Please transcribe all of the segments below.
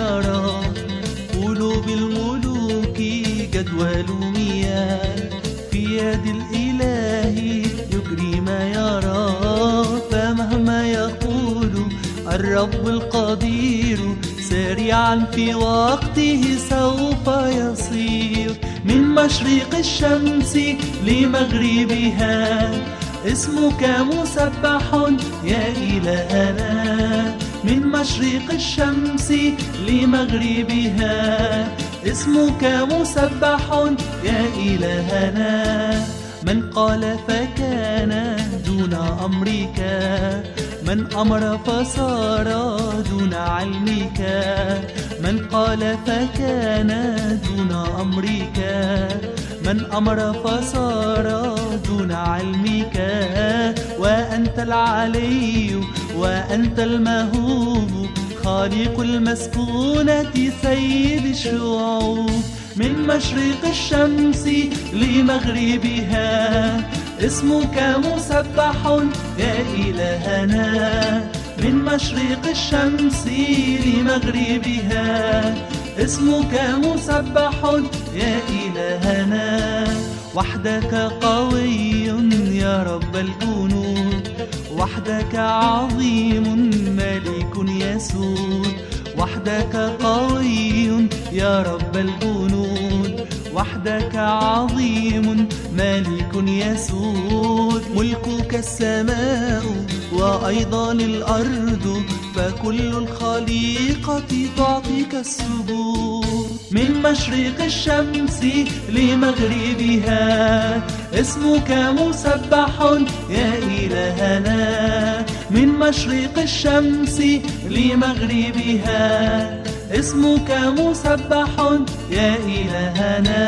يرى. قلوب الملوك جدول مياه، في يد الإله يجري ما يرى. فمهما يقول الرب القدير، سريعا في وقته سوف يصير. من مشرق الشمس لمغربها اسمك مسبح يا إلهنا. من مشرق الشمس لمغربها اسمك مسبح يا إلهنا. من قال فكان دون أمرك، من أمر فصار دون علمك. من قال فكان دون أمرك، من أمر فصار دون علمك. وأنت العلي وأنت المهوب، خالق المسكونة سيد الشعوب. من مشرق الشمس لمغربها اسمك مسبح يا إلهنا. من مشرق الشمس لمغربها اسمك مسبح يا إلهنا. وحدك قوي يا رب الجنود، وحدك عظيم ملك يسود. وحدك قوي يا رب الجنود، وحدك عظيم ملك يسود. ملكك السماء وأيضا الأرض، فكل الخليقة تعطيك السجود. من مشرق الشمس لمغربها اسمك مسبح يا إلهنا. من مشرق الشمس لمغربها اسمك مسبح يا إلهنا.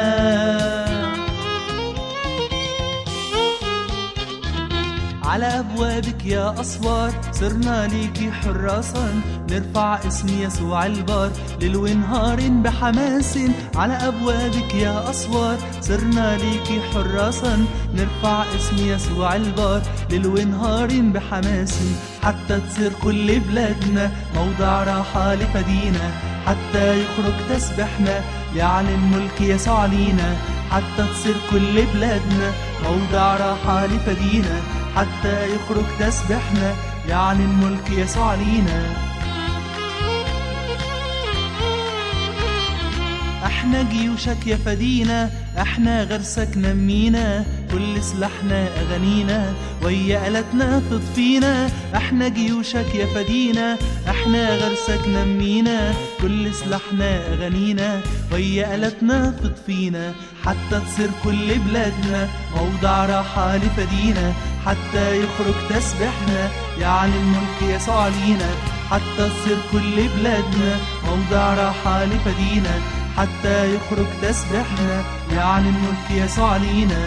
على أبوابك يا أسوار صرنا ليكي حراسا، نرفع اسم يسوع البار ليل ونهار بحماس. على أبوابك يا أسوار صرنا ليكي حراسا، نرفع اسم يسوع البار ليل ونهار بحماس. حتى تصير كل بلادنا موضع راحة لفدينا، حتى يخرج تسبحنا يعلن ملك يسوع لينا. حتى تصير كل بلادنا موضع راحة لفدينا، حتى يخرج تسبحنا يعلن ملك يسوع لينا. احنا جيوشك يا فدينا، احنا غرسك نمينا، كل سلاحنا اغانينا ويا آلتنا تطفينا. احنا جيوشك يا فدينا، احنا غرسك نمينا، كل سلاحنا اغانينا ويا آلتنا تطفينا. حتى تصير كل بلادنا موضع راحة لفدينا، حتى يخرج تسبحنا يعلن ملك يسوع لينا. حتى تصير كل بلادنا موضع راحة لفدينا، حتى يخرج تسبحنا يعلن ملك يسوع لينا.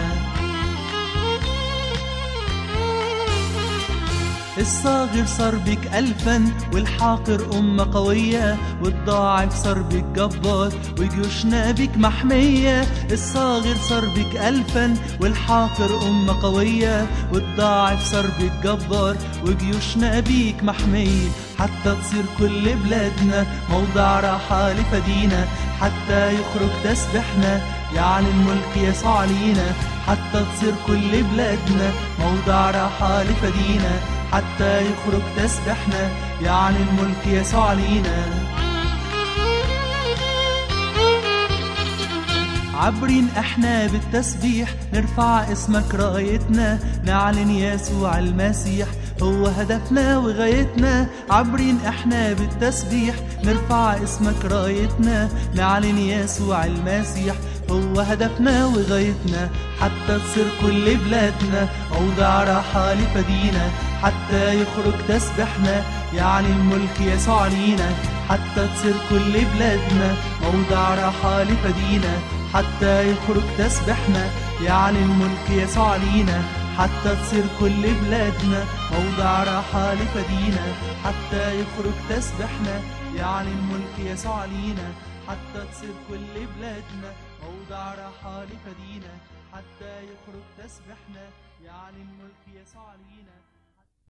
الصاغر صار بك ألفا والحاقر أمة قوية، والضاعف صار بك جبار وجيوشنا بك محمية. الصاغر صار بك ألفا والحاقر أمة قوية، والضاعف صار بك جبار وجيوشنا بك محمية. حتى تصير كل بلادنا موضع راحة لفدينا، حتى يخرج تسبحنا يعلن ملك يسوع لينا. حتى تصير كل بلادنا موضع راحة لفدينا، حتى يخرج تسبحنا يعلن ملك يسوع لينا. عبرين احنا بالتسبيح نرفع اسمك رايتنا، نعلن يسوع المسيح هو هدفنا وغايتنا. عبرين احنا بالتسبيح نرفع اسمك رايتنا، نعلن يسوع المسيح هو هدفنا وغايتنا. حتى تصير كل بلادنا موضع راحة لفدينا، حتى يخرج تسبحنا يعلن ملك يسوع لينا. حتى تصير كل بلادنا موضع راحة لفدينا، حتى يخرج تسبحنا يعلن ملك يسوع لينا. حتى تصير كل بلادنا موضع راحة لفدينا، حتى يخرج تسبحنا يعلن ملك يسوع لينا. حتى تصير كل بلادنا موضع راحة لفدينا، حتى يخرج تسبحنا يعلن ملك يسوع لينا.